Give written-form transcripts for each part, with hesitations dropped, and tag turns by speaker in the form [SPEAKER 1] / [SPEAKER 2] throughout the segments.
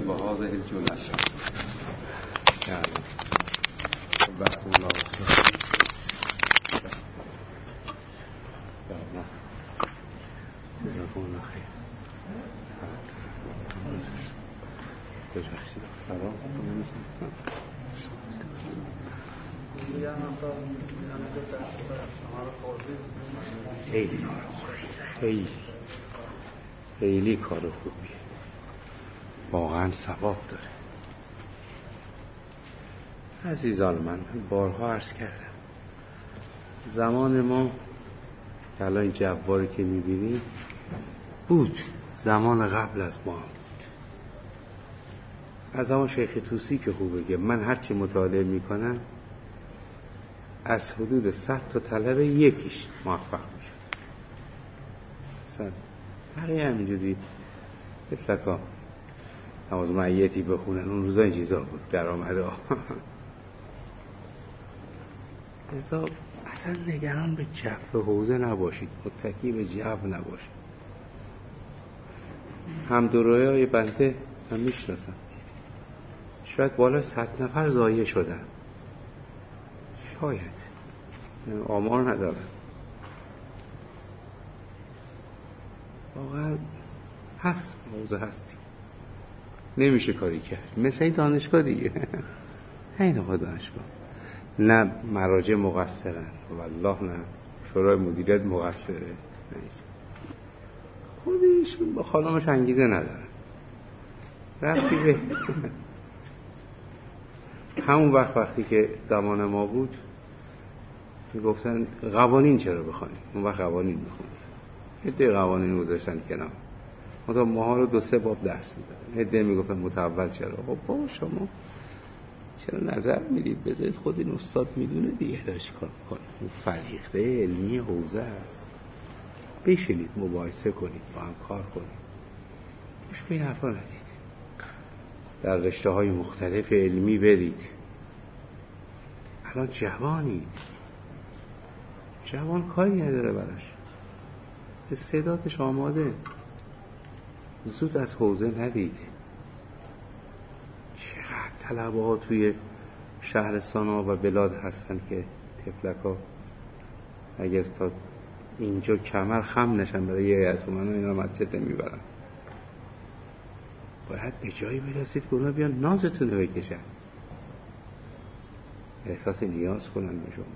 [SPEAKER 1] بهذه الجلسة يعني بارك الله جزاكم الله خير. خیلی کار خوبیه، واقعا ثواب داره. عزیزان من بارها عرض کردم زمان ما الان این جواری که میبینیم بود زمان قبل از ما بود. از زمان شیخ طوسی که خوب بگه من هرچی مطالعه میکنم از حدود 100 تا طلب یکیش موفق میشد. بقیه همینجوری تفلکا نماز معیتی بخونن اون روزا این چیزا بود در آمده ازا اصلا نگران به جو حوزه نباشید، متکی به جو نباشید. همدورای های بنده من میشناسم شاید بالا 100 نفر ضایع شدن، شاید آمار ندارن. واقعا هست، موضوع هستی نمیشه کاری کرد. مثل این دانشگاه دیگه این آقا دانشگاه نه مراجع مقصرن والله، نه شورای مدیریت مقصره، خودشون با خانمش انگیزه ندارن. رفتی به همون وقتی که زمان ما بود میگفتن قوانین چرا بخونیم، اون وقت قوانین میخوندن، هده قوانین رو داشتن کنار، منطقه ماها رو 2-3 باب درس میدادن. هده میگفتن متول چرا، خب بابا شما چرا نظر میدید، بذارید خود این استاد میدونه دیگه دارش کار میکنه، اون فریخته علمی حوزه است، بشینید مباحثه کنید با هم کار کنید. گوش به این حرفا ندید، در رشته های مختلف علمی برید. الان جوانید، جوان کاری نداره براش، استعدادش آماده، زود از حوزه ندید. چقدر طلبه ها توی شهرستان ها و بلاد هستن که تفلکا اگه از تا اینجا کمر خم نشن برای یه ایتومن اینا مسجد میبرن. باید به جایی برسید که اونا بیان نازتون رو بکشن، احساس نیاز کنن به شما.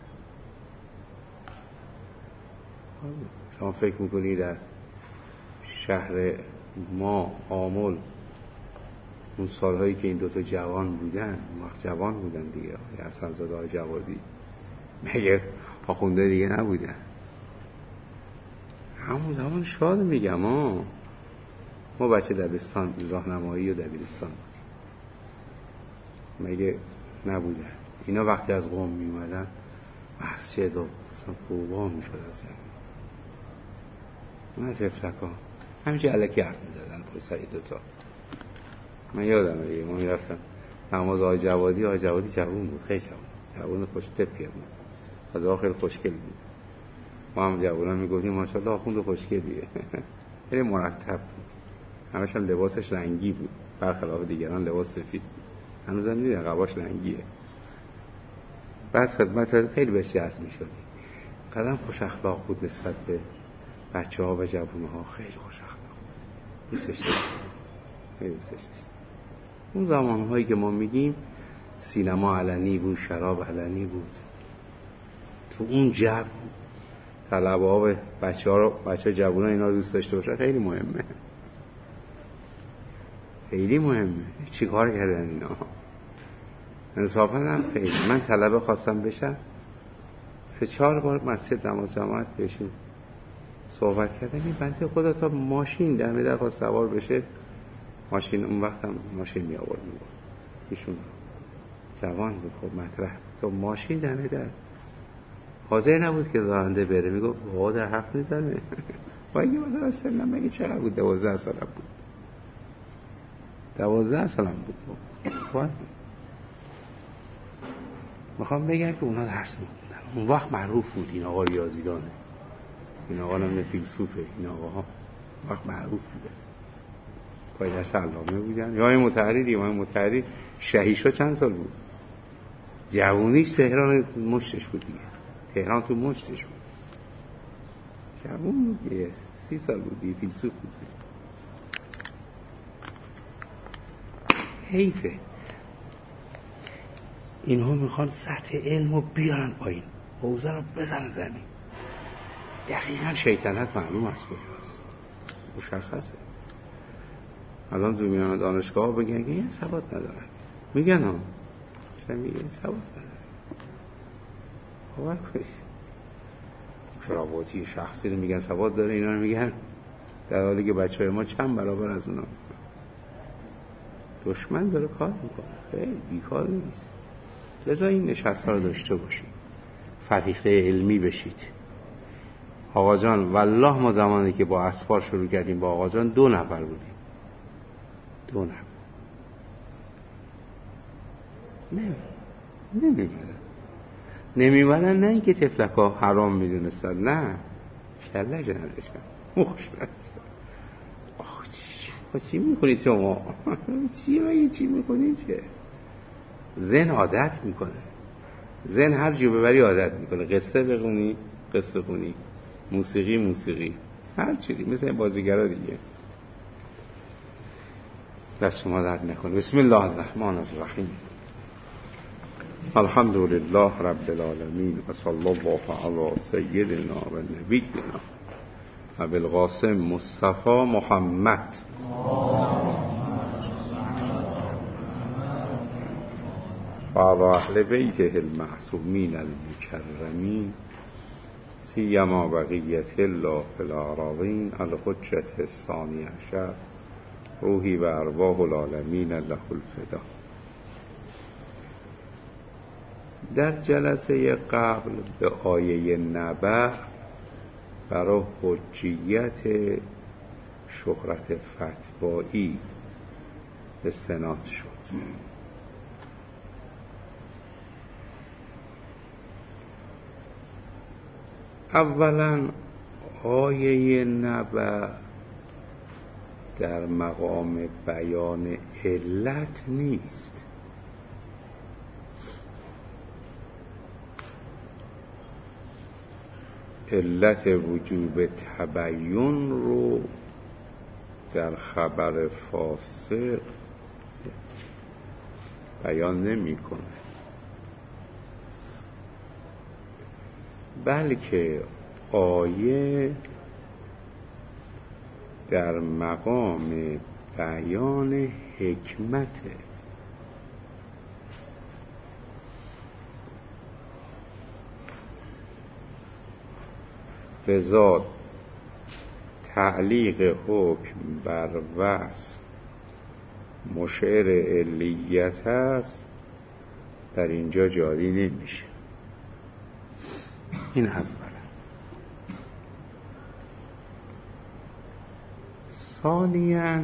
[SPEAKER 1] شما فکر میکنی در شهر ما آمل اون سالهایی که این دوتا جوان بودن، وقت جوان بودن دیگه، حسن زاده های جوادی مگه آخونده دیگه نبودن؟ همون زمان شاد میگم ما بچه دبستان راهنمایی و دبیرستان بودیم، مگه نبودن اینا؟ وقتی از قم میومدن مسجد و مثلا قوبا میشد از من تفلکا همیشه علکی حرف میزدن پای سری دوتا. من یادم دیگه ما میرفتم نماز آقای جوادی جوون بود، خیلی جوون خوش تپیه بود، از آخر خوشگل بود. ما هم جوونا میگفتیم ماشاءالله آخوند خوشگلیه خیلی مرتب بود، همش هم لباسش رنگی بود برخلاف دیگران لباس سفید بود، هنوزم میدونم قباش رنگیه. بعد خدمت خیلی بهش جذب میشدیم، قدم خوش اخلاق بود نسبت به بچه ها و جوون ها، خیلی خوش اخلاق بود، دوستش داشت. اون زمان هایی که ما میگیم سینما علنی بود، شراب علنی بود، تو اون جو طلبه ها و بچه جوون ها اینا رو دوست داشته باشه خیلی مهمه، خیلی مهمه. چی کار کردن اینا؟ انصافا هم خیلی. من طلبه خواستم بشم 3-4 بار مسجد نماز جماعت بشیم صحبت کردم، این بنده خدا تا ماشین در خواست سوار بشه، ماشین اون وقت هم ماشین می آورد میبود، ایشون جوان بود خب مطرح، تا ماشین در حاضر نبود که راننده بره، میگو بابا در حرف میزنه باید مثلا سنم مگه چقدر بود؟ 12 سالم بود، 12 سالم بود. میخوام بگم که اونا درس میخوندن اون وقت، معروف بود این آقا ریاضیدانه، این آقا هم فیلسوفه، این آقا ها وقت معروف بوده. پای درس علامه بودن. امام مطهری، امام مطهری شهیشا چند سال بود؟ جوونیش تهران مشتش بود دیگه، تهران تو مشتش بود، جوون دیگه، 30 سال بود دیگه، فیلسوف بود دیگه. حیفه اینها میخوان سطح علم رو بیارن پایین، حوزه رو بزن زمین. دقیقا شیطنت معلوم است کجاست، مشخصه. الان تو میان دانشگاه بگن که این سواد ندارن، میگن ها میگن این سواد ندارن. باور کنید کراواتی شخصی رو میگن سواد داره، اینا رو میگن، در حالی که بچه‌های ما چند برابر از اونا. دشمن داره کار میکنه، خیلی بیکار نیست. لذا این نشست ها رو داشته باشید، فریقه علمی بشید. آقا جان والله ما زمانی که با اسفار شروع کردیم با آقا جان 2 نفر بودیم، 2 نفر نمیمدن. نه اینکه تفلک ها حرام میدونستن، نه شلج نداشتن، مخش نداشتن. چی میکنید شما؟ چی میکنید؟ چه ذهن عادت میکنه، ذهن هر جو ببری عادت میکنه. قصه بخونی قصه خونی، موسیقی هر چیزی، مثل بازیگرا دیگه. دست شما درد نکنه. بسم الله الرحمن الرحیم. الحمد لله رب العالمین و صلی الله علی سیدنا و نبینا ابی القاسم مصطفی محمد و علی اهل بیته المعصومین المکرمین سیما بقیت الله فی الأراضین الحجة الثانی عشر روحی و ارواح العالمین له الفدا. در جلسه قبل به آیه نبأ برای حجیت شهرت فتوایی استناد شد. اولا آیه نبأ در مقام بیان علت نیست. علت وجوب تبیین رو در خبر فاسق بیان نمی کنه، بلکه آیه در مقام بیان حکمته. لذا تعلیق حکم بر وصف مشعر علیت است، در اینجا جاری نمیشه. این اولا. ثانیاً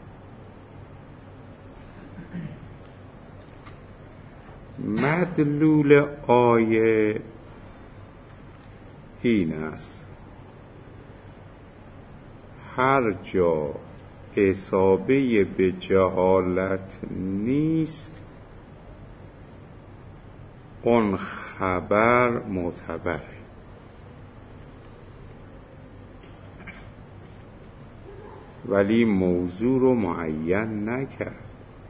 [SPEAKER 1] مدلول آیه این است: هر جا اصابه به جهالت نیست اون خبر معتبره. ولی موضوع رو معین نکرد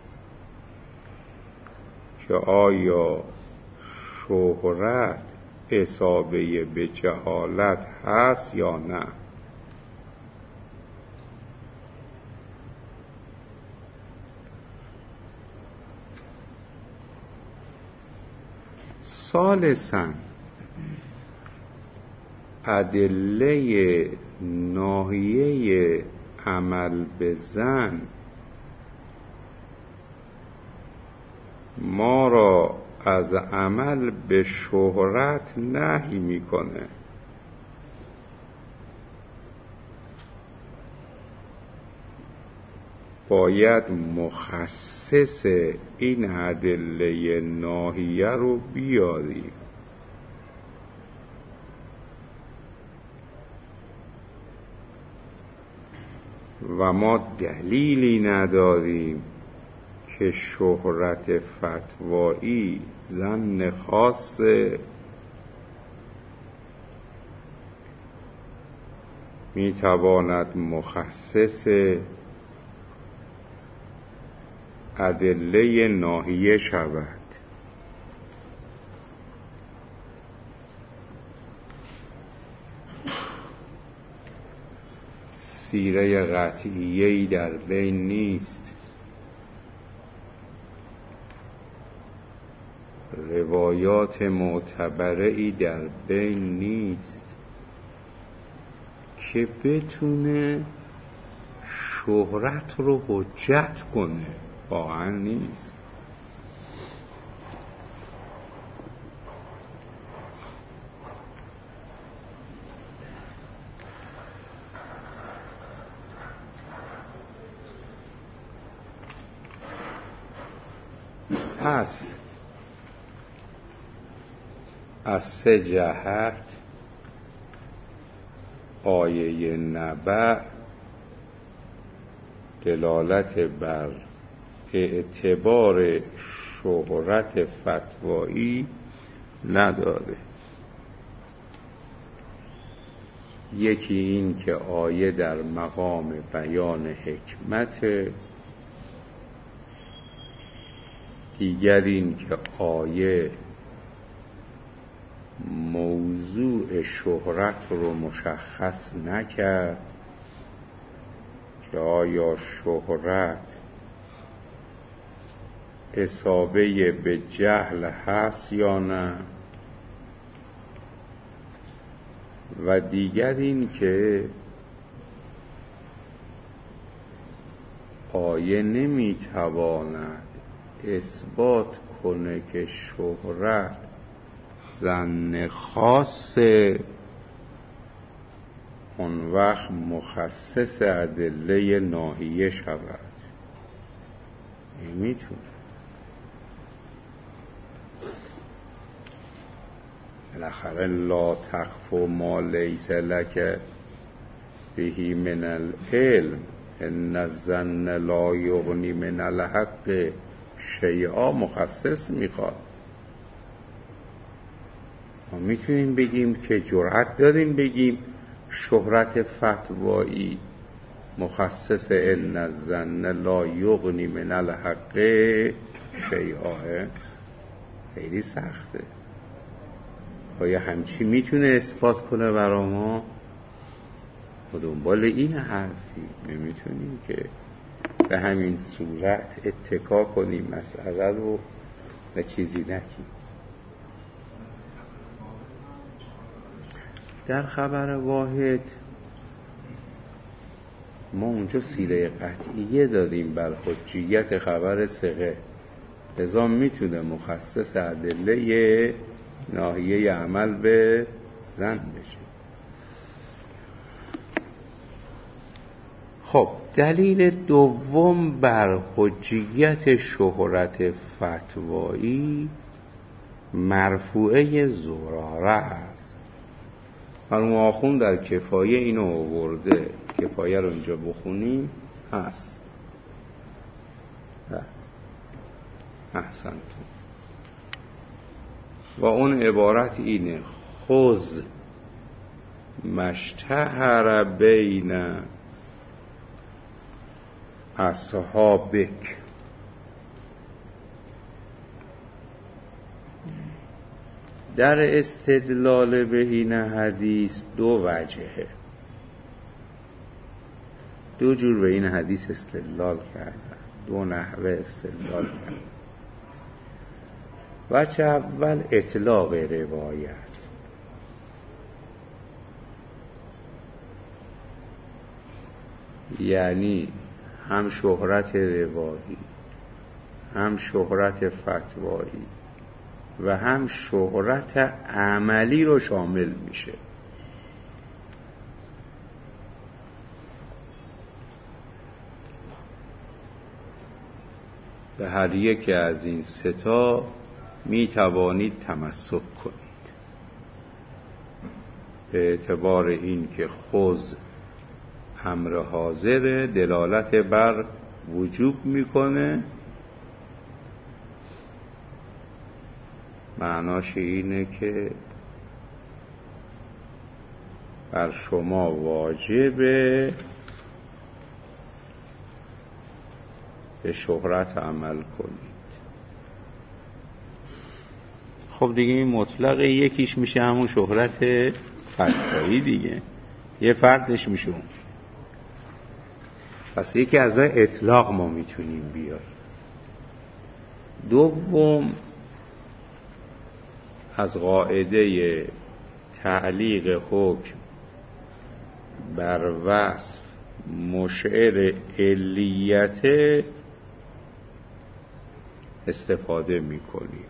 [SPEAKER 1] که آیا شهرت اصابه به جهالت هست یا نه. ثالثاً ادله ناحیه عمل به ظن ما را از عمل به شهرت نهی میکنه. باید مخصص این ادله ناحیه رو بیاریم. و ما دلیلی نداریم که شهرت فتوایی ظن خاص میتواند مخصص ادله ناحیه شود. سیره قطعیه‌ای در بین نیست، روایات معتبره‌ای در بین نیست که بتونه شهرت رو حجت کنه. واقعا نیست. پس از 3 جهت آیه نبأ دلالت بر اعتبار شهرت فتوایی نداره. یکی این که آیه در مقام بیان حکمت، دیگر این که آیه موضوع شهرت رو مشخص نکرد که آیا شهرت اصابه به جهل هست یا نه، و دیگر این که آیه نمیتواند اثبات کنه که شهرت ظن خاص، اون وقت مخصص ادله ناحیه شود. نمیتونه. بالاخره لا تخف ما لیس لک به من العلم ان الظن لا یغنی من الحق شیئا مخصص میخواد. ما میتونیم بگیم که جرأت داریم بگیم شهرت فتوایی مخصص ان الظن لا یغنی من الحق شیئا؟ خیلی سخته. آیا همچی میتونه اثبات کنه برا ما؟ و دنبال این حرفی نمیتونیم که به همین صورت اتکا کنیم مسئله رو و چیزی نکنیم. در خبر واحد ما اونجا سیره قطعیه دادیم بر حجیت خبر ثقه، لذا میتونه مخصص ادله ناحیه عمل به ظن بشه. خب دلیل دوم بر حجیت شهرت فتوایی مرفوعه زراره است. مرحوم آخوند در کفایه اینو آورده. کفایه رو اینجا بخونیم هست. احسنتون. و اون عبارت اینه: خذ مشتهر بین اصحابک. در استدلال به این حدیث 2 وجهه. 2 جور به این حدیث استدلال کردن، 2 نحوه استدلال کردن. وجه اول اطلاق روایت، یعنی هم شهرت روایی، هم شهرت فتوایی و هم شهرت عملی رو شامل میشه. به هر یک از این 3 تا می توانید تمسک کنید، به اعتبار این که خذ امر حاضر دلالت بر وجوب میکنه. معناش اینه که بر شما واجبه به شهرت عمل کنید. خب دیگه این مطلق یکیش میشه همون شهرت فتوایی دیگه، یه فردش میشه اون. پس یکی از اطلاق ما میتونیم بیاریم. دوم، از قاعده تعلیق حکم بر وصف مشعر علیت استفاده میکنیم.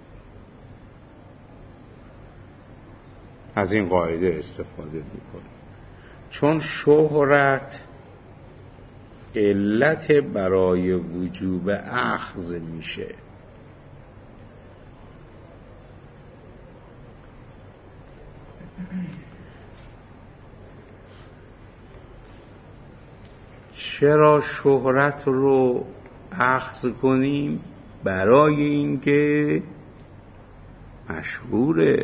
[SPEAKER 1] از این قاعده استفاده میکنیم چون شهرت علت برای وجوب اخذ میشه. چرا شهرت رو اخذ کنیم؟ برای اینکه مشهوره.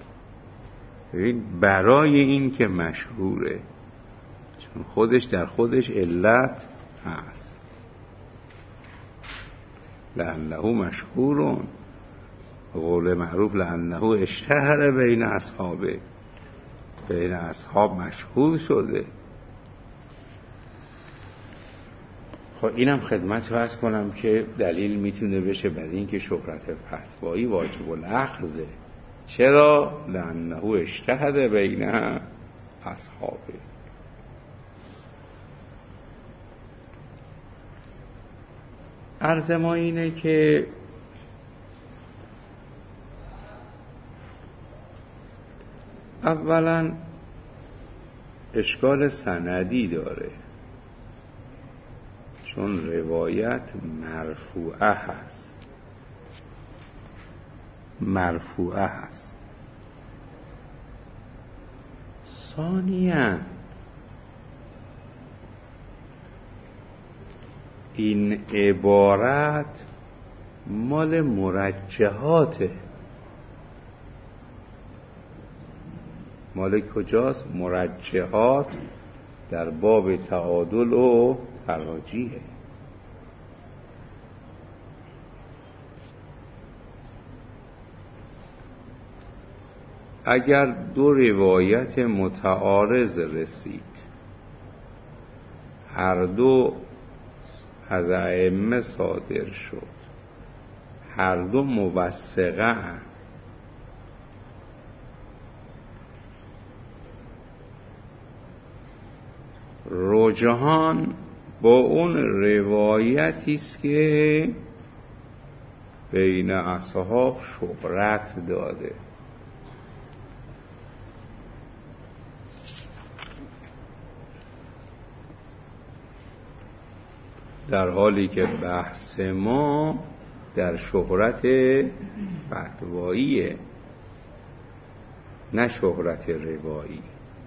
[SPEAKER 1] برای اینکه مشهوره، چون خودش در خودش علت هست. لأنه مشهورون، قول معروف لأنه اشتهر بین اصحابه، بین اصحاب مشهور شده. خب اینم خدمت رو عرض کنم که دلیل میتونه بشه بر این که شهرت فتوایی واجب الاخذه. چرا؟ لأنه اشتهر بین اصحابه. عرض ما اینه که اولا اشکال سندی داره، چون روایت مرفوعه هست. ثانیاً این عبارت مال مرجحاته. مال کجاست؟ مرجحات در باب تعادل و تراجیحه. اگر دو روایت متعارض رسید، هر دو از ائمه صادر شد، هر دو موثقه اند، رجحان با اون روایتی است که بین اصحاب شهرت داده. در حالی که بحث ما در شهرت فتواییه، نه شهرت روایی.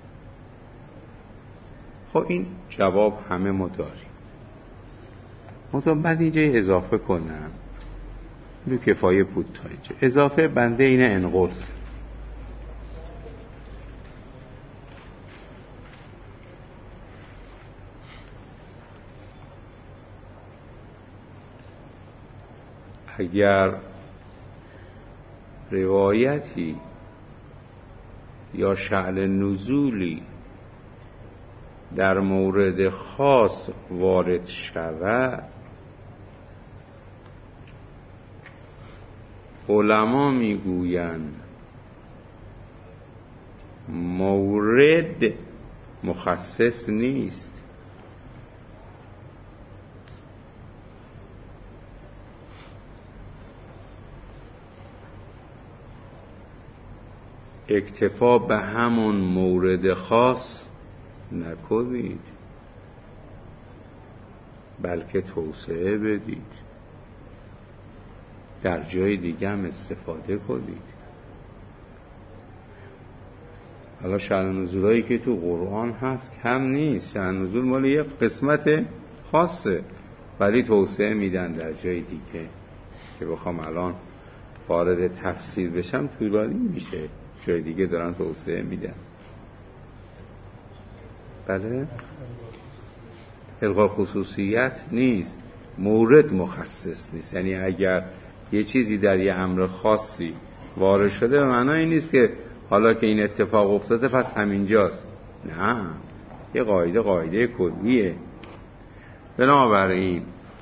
[SPEAKER 1] خب این جواب همه ما داریم. منتها بعد اینجا اضافه کنم، دو کفایه بود تا اینجا. اضافه بنده اینه انقل. اگر روایتی یا شأن نزولی در مورد خاص وارد شود، علما میگویند مورد مخصص نیست. اکتفا به همون مورد خاص نکنید، بلکه توسعه بدید، در جای دیگه هم استفاده کنید. حالا شأن نزولایی که تو قرآن هست کم نیست، شأن نزول مال یه قسمت خاصه، ولی توسعه میدن در جای دیگه که بخوام الان وارد تفسیر بشم طولانی میشه، جای دیگه دارن توسعه میدن. بله، الغاء خصوصیت نیست، مورد مخصص نیست. یعنی اگر یه چیزی در یه امر خاصی وارد شده به معنای نیست که حالا که این اتفاق افتاده پس همینجاست، نه، یه قاعده کلیه. بنابراین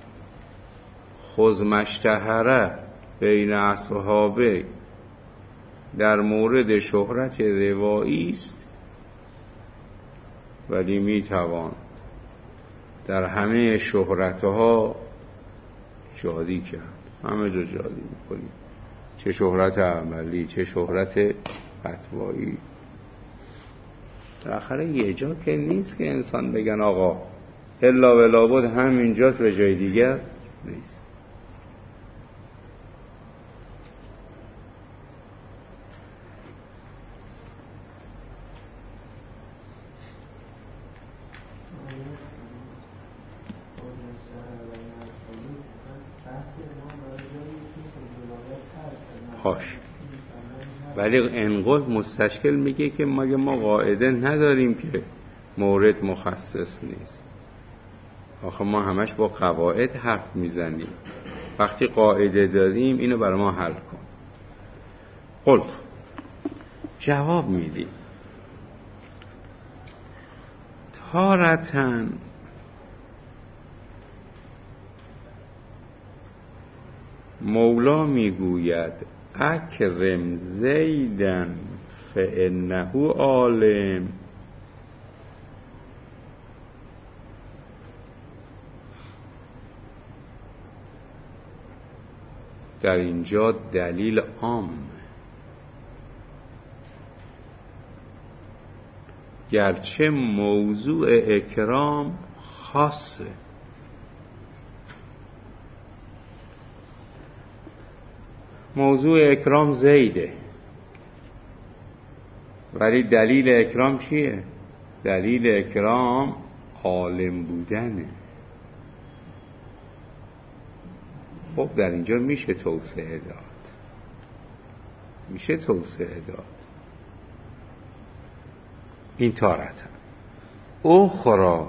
[SPEAKER 1] خذ مشتهره بین اصحابه در مورد شهرت روایی است، ولی میتوان در همه شهرتها جاری کرد. همه جا جاری میکنیم، چه شهرت عملی چه شهرت فتوایی. در آخره یه جا که نیست که انسان بگن آقا الا ولا بود همینجاست و جای دیگر نیست. هاش ولی انقل مستشکل میگه که مگه ما قاعده نداریم که مورد مخصص نیست؟ آخه ما همش با قواعد حرف میزنیم، وقتی قاعده داریم اینو برای ما حل کن. قلت جواب میدیم تارتن مولا میگوید اکرم زیدن فانه عالم، در اینجا دلیل عام، گرچه موضوع اکرام خاصه. موضوع اکرام زیده، ولی دلیل اکرام چیه؟ دلیل اکرام عالم بودنه. خب در اینجا میشه توسعه داد، میشه توسعه داد. این تارت اخرى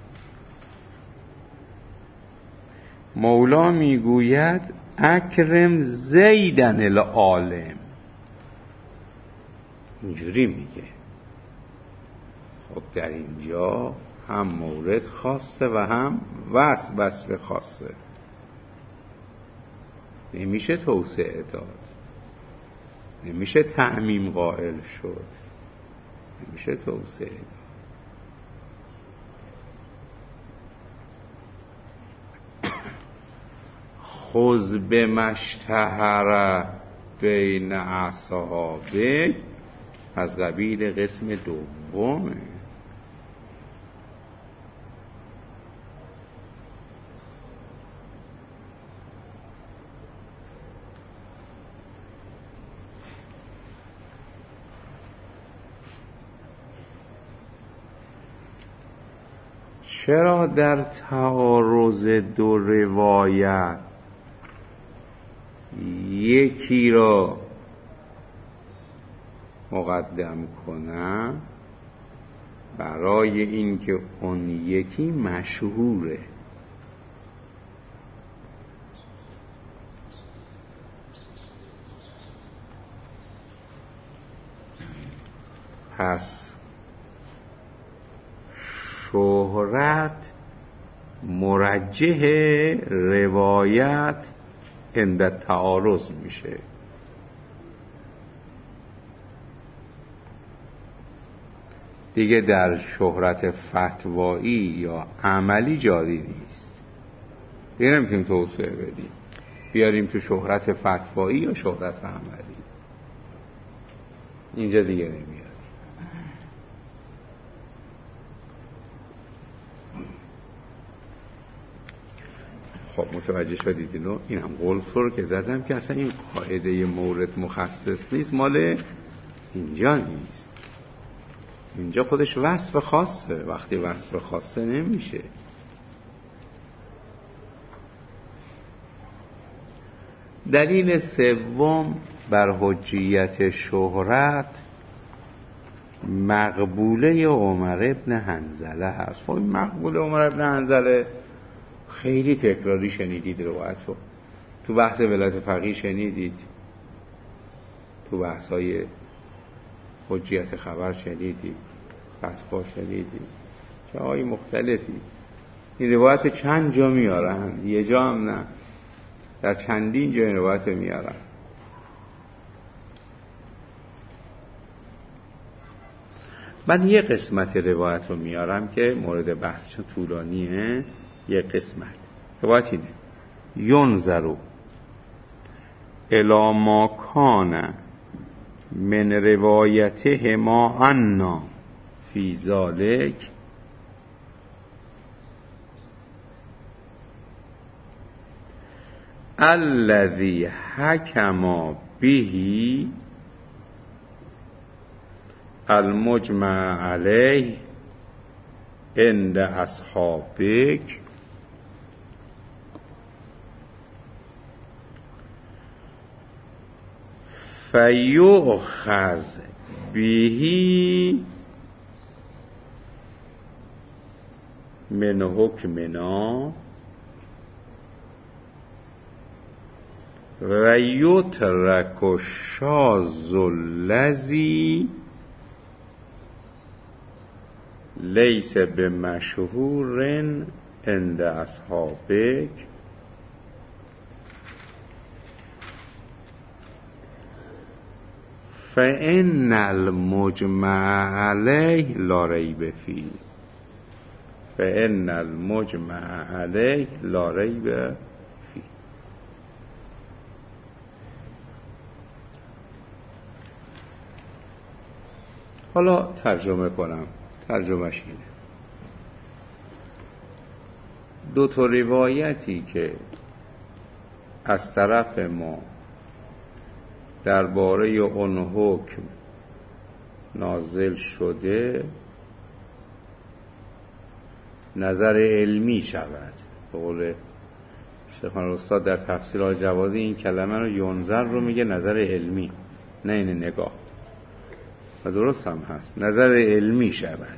[SPEAKER 1] مولا میگوید اکرم زیدن العالم، اینجوری میگه. خب در اینجا هم مورد خاصه و هم وصف خاصه، نمیشه توسعه داد، نمیشه تعمیم قائل شد، نمیشه توسعه داد. خذ بمشتهر بین اصحابه از قبیل قسم دومه. چرا در تعارض دو روایت یکی را مقدم کنم؟ برای اینکه اون یکی مشهوره. پس شهرت مرجح روایت عند تعارض میشه. دیگه در شهرت فتوایی یا عملی جاری نیست، دیگه نمیتونیم توسعه بدیم بیاریم تو شهرت فتوایی یا شهرت عملی، اینجا دیگه نمیاد. خب متوجه شدید اینو؟ این هم قلتور که زدم که اصلا این قاعده مورد مخصص نیست، مال اینجا نیست. اینجا خودش وصف خاصه، وقتی وصف خاصه نمیشه. دلیل سوم بر حجیت شهرت مقبوله عمر ابن حنظله هست. خب مقبوله عمر ابن حنظله خیلی تکراری شنیدید روایت رو، تو بحث ولایت فقیه شنیدید، تو بحث های حجیت خبر شنیدید، فتوا شنیدید، جاهای مختلفی این روایت چند جا میارن، یه جا هم نه، در چندین جا این روایت میارن. من یه قسمت روایت رو میارم که مورد بحث چون طولانیه. یه قسمت روایت اینه: ینظروا الی ما کان من روایتهما عنا فی ذلک الذی حکم به المجمع علیه عند اصحابک فیؤخذ به من حکمنا و یترک الشاذ الذی لیس بمشهور عند اصحابک فإن المجمع علیه لا ریب فیه فإن المجمع علیه لا ریب فیه. حالا ترجمه کنم. ترجمهش اینه: دو تا روایتی که از طرف ما درباره اون حکم نازل شده نظر علمی شود. به قول شیخان استاد در تفسیر الجوادی این کلمه رو ینظر رو میگه نظر علمی، نه این نگاه، و درست هم هست، نظر علمی شود.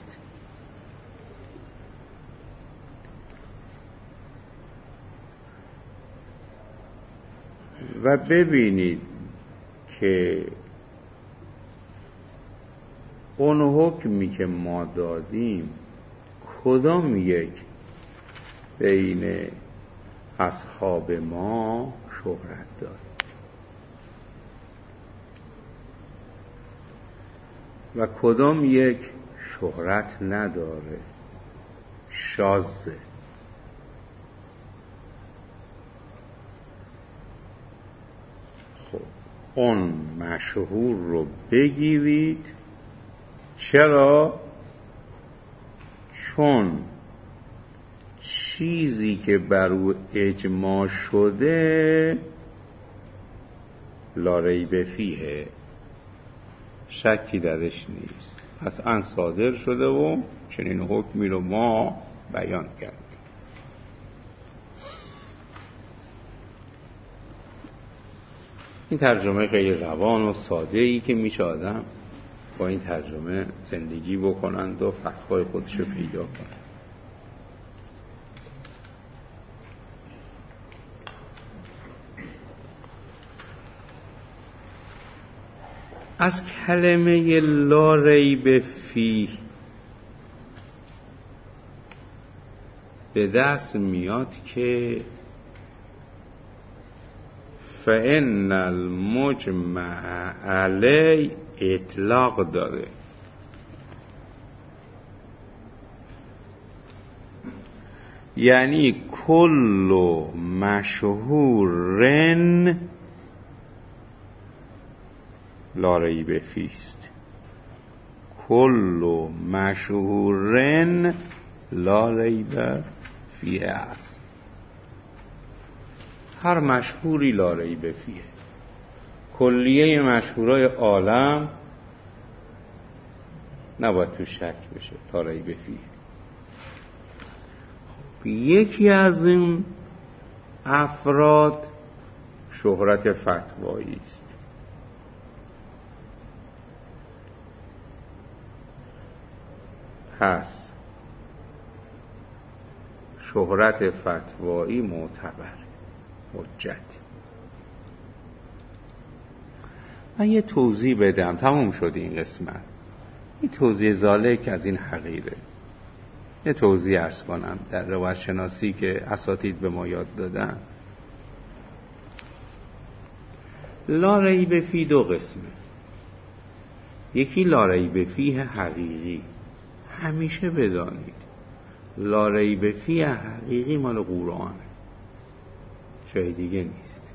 [SPEAKER 1] و ببینید که اون حکمی که ما دادیم کدام یک بین اصحاب ما شهرت داره و کدام یک شهرت نداره، شاذه. خب اون مشهور رو بگیرید. چرا؟ چون چیزی که بر او اجماع شده لا ریب فیه، شکی درش نیست، قطعا صادر شده و چنین حکمی رو ما بیان کردیم. این ترجمه خیلی روان و ساده ای که میشه آدم با این ترجمه زندگی بکنند و فتحای خودش رو پیدا کنند. از کلمه لا ریب فیه به دست میاد که فإن المجمع علی اطلاق داره، یعنی کل مشهورن لا ریب فیست، کل مشهورن لا ریب فیه است. هر مشهوری لا ریب فیه. کلیه مشهورای عالم نباید تو شک بشه. لا ریب فیه. یکی از این افراد شهرت فتوایی است. پس شهرت فتوایی معتبر، حجت. من یه توضیح بدم، تموم شد این قسمت. این توضیح ذالک از این حقیره. یه توضیح عرض کنم در روایت شناسی که اساتید به ما یاد دادن. لا ریب فی دو قسمه. یکی لا ریب فیه حقیقی. همیشه بدانید لا ریب فیه حقیقی مال قرآنه، جای دیگه نیست.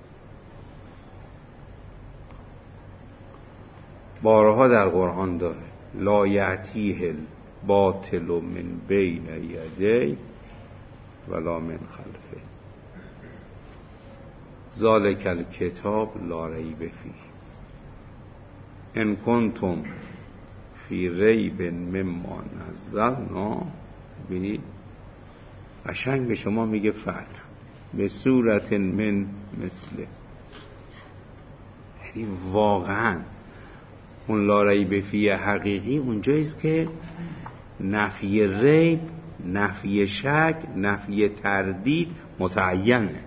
[SPEAKER 1] بارها در قرآن داره لا یأتیه الباطل من بین یدیه ولا من خلفه ذالک الکتاب لا ریب فیه ان کنتم فی ریب مما نزلنا. ببینید قشنگ به شما میگه فتح به صورت من مثله. یعنی واقعا اون لا ریب فیه حقیقی اونجاییست که نفی ریب، نفی شک، نفی تردید متعینه.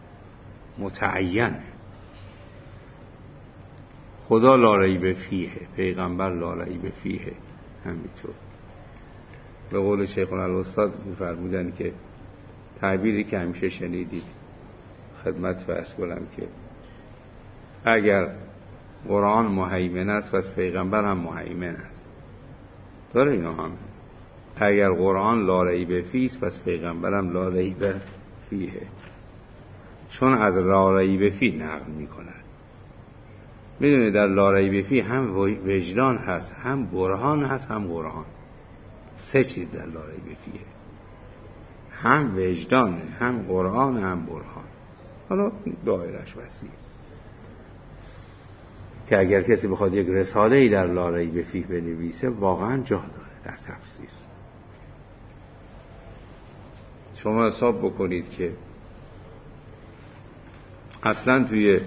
[SPEAKER 1] خدا لا ریب فیه، پیغمبر لا ریب فیه. همینطور به قول شیخنا الاستاد می‌فرمودن که تعبیری که همیشه شنیدید خدمت فرض کنم که اگر قرآن مهیمن است پس پیغمبر هم مهیمن است. داره اینا هم. اگر قرآن لا ریب فیه است پس پیغمبرم لا ریب فیه، چون از لا ریب فیه نقل میکنن. میدونید در لا ریب فیه هم وجدان هست، هم برهان هست، هم قرآن. سه چیز در لا ریب فیه، هم وجدان، هم قرآن، هم برهان. حالا دایرش وسیع که اگر کسی بخواد یک رساله‌ای در لا ریب فیه بنویسه واقعا جا داره در تفسیر. شما حساب بکنید که اصلا توی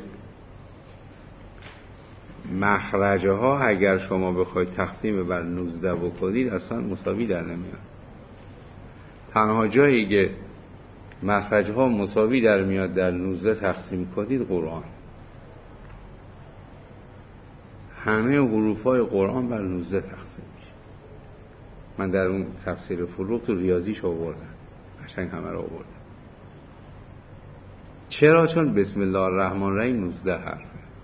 [SPEAKER 1] مخرجه ها اگر شما بخواید تقسیم بر 19 بکنید اصلا مساوی در نمیاد. تنها جایی که مخرجه ها مساوی در میاد در 19 تقسیم کنید قرآن. همه حروف های قرآن بر 19 تقسیم میشه. من در اون تفسیر فروغ تو ریاضیش آوردم، قشنگ همه رو آوردم. چرا؟ چون بسم الله الرحمن الرحیم 19 حرفه.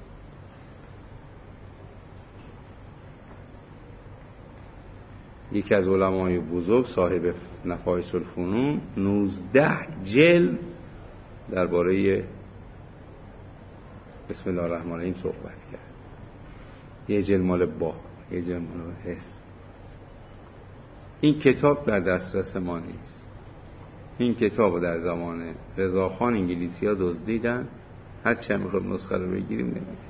[SPEAKER 1] یکی از علمای بزرگ صاحب نفایس الفنون 19 جلد درباره بسم الله الرحمن الرحیم صحبت کرد. یه جلد مال با، یه جلد مال اسم. این کتاب در دسترس ما نیست. این کتاب در زمان رضاخان انگلیسی ها دزدیدن، هر چند میخوایم نسخه رو بگیریم نمیدیم.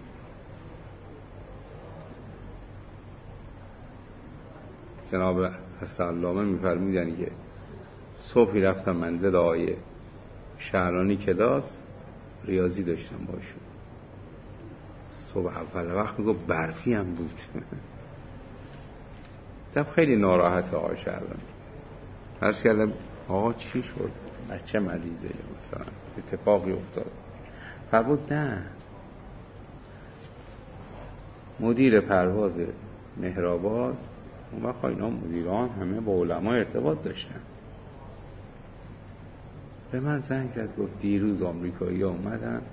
[SPEAKER 1] جناب حضرت علامه میفرمودن که صبحی رفتم منزل آقای شهرانی کلاس ریاضی داشتم باشون. صبح اول وقت میگو برفی هم بود. دم خیلی ناراحت آقای شهرانی. عرض کردم آقا چی شد؟ بچه مریضه مثلا اتفاقی افتاد. فرمود نه، مدیر پرواز مهرآباد اون وقت اینا مدیران همه با علما ارتباط داشتن، به من زنگ زد گفت دیروز آمریکایی ها اومدن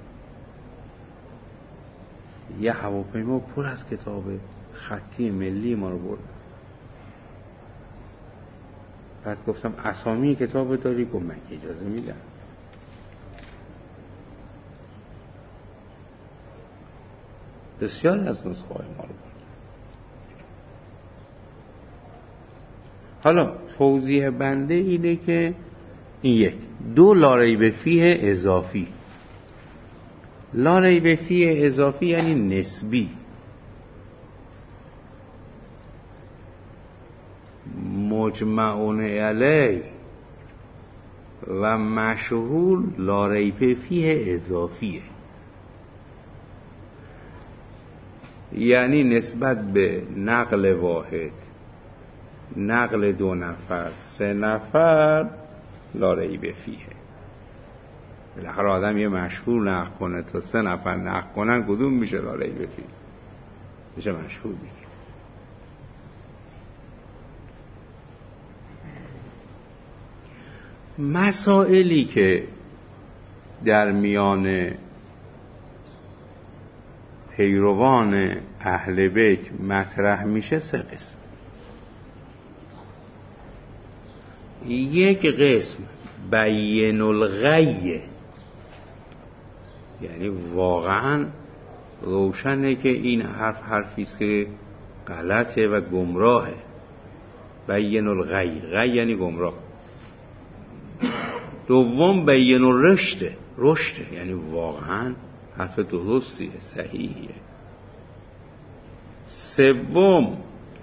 [SPEAKER 1] یه هواپیما پر از کتاب خطی ملی ما رو بردن. بعد گفتم اسامی کتاب داری؟ گفت من اجازه میدم. بسیار از نسخه های ما رو بردن. حالا توضیح بنده اینه که این یک. دو لا ریب فیه اضافی. لا ریب فیه اضافی یعنی نسبی. مجمع علیه و مشهور لا ریب فیه اضافیه، یعنی نسبت به نقل واحد، نقل 2 نفر 3 نفر لا ریب فیه. بالاخره آدم یه مشهور نقل کنه تا 3 نفر نقل کنن، کدوم میشه لا ریب فیه؟ میشه مشهور دیگه. مسائلی که در میان پیروان اهل بیت مطرح میشه 3 قسم. یک قسم بین الغی، یعنی واقعا روشنه که این حرفیست که غلطه و گمراهه. بین الغی، غی یعنی گمراه. دوم بین الرشد، رشد یعنی واقعا حرف درستیه، صحیحیه. سوم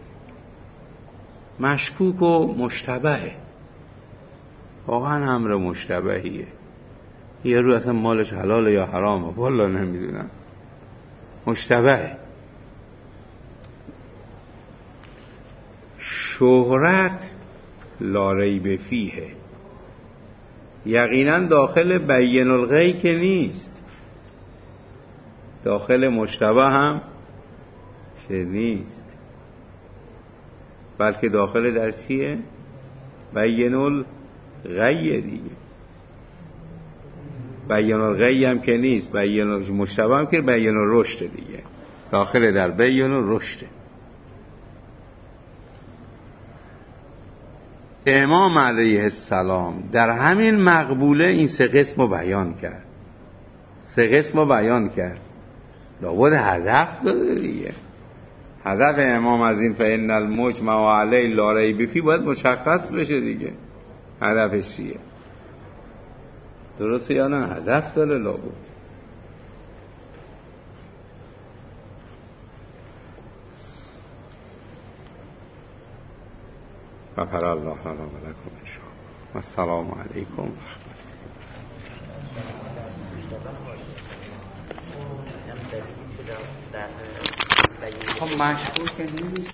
[SPEAKER 1] مشکوک و مشتبهه، واقعا امر مشتبهیه، یه رو اصلا مالش حلاله یا حرامه والا نمیدونم، مشتبهه. شهرت لا ریب فیه، یقینا داخل بین الغی که نیست، داخل مشتبه هم که نیست، بلکه داخل در چیه؟ بین الغی دیگه. بین الغی هم که نیست، بین مشتبه هم که بین الرشد دیگه، داخل در بین الرشد. امام علیه السلام در همین مقبوله این 3 قسم رو بیان کرد. 3 قسم رو بیان کرد، لابد هدف داده دیگه. هدف امام از این فإن المجمع علیه لا ریب فیه باید مشخص بشه دیگه، هدفش چیه. درسته یا نه؟ هدف داره لابد. غفر الله لنا و لکم ان شاء الله. و السلام علیکم و رحمت الله. خب مشکوک که نیست.